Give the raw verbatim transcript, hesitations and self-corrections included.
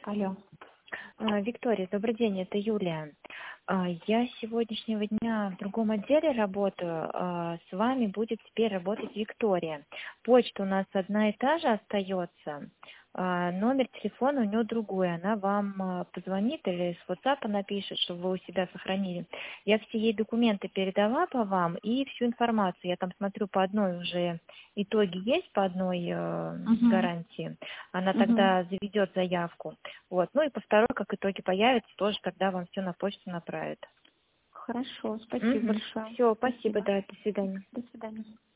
Алло. А, Виктория, добрый день, это Юлия. А, Я с сегодняшнего дня в другом отделе работаю. а, С вами будет теперь работать Виктория. Почта у нас одна и та же остается. а, Номер телефона у нее другой. Она вам а, позвонит или с WhatsApp напишет, чтобы вы у себя сохранили. Я все ей документы передала по вам и всю информацию. Я там смотрю, по одной уже итоги есть, по одной э, Угу. гарантии. Она Угу. тогда заведет заявку. Вот. Ну и по второй, как итоги появятся, тоже тогда вам все на почту направят. Хорошо, спасибо Угу. большое. Все, спасибо, Спасибо. да, до свидания. До свидания.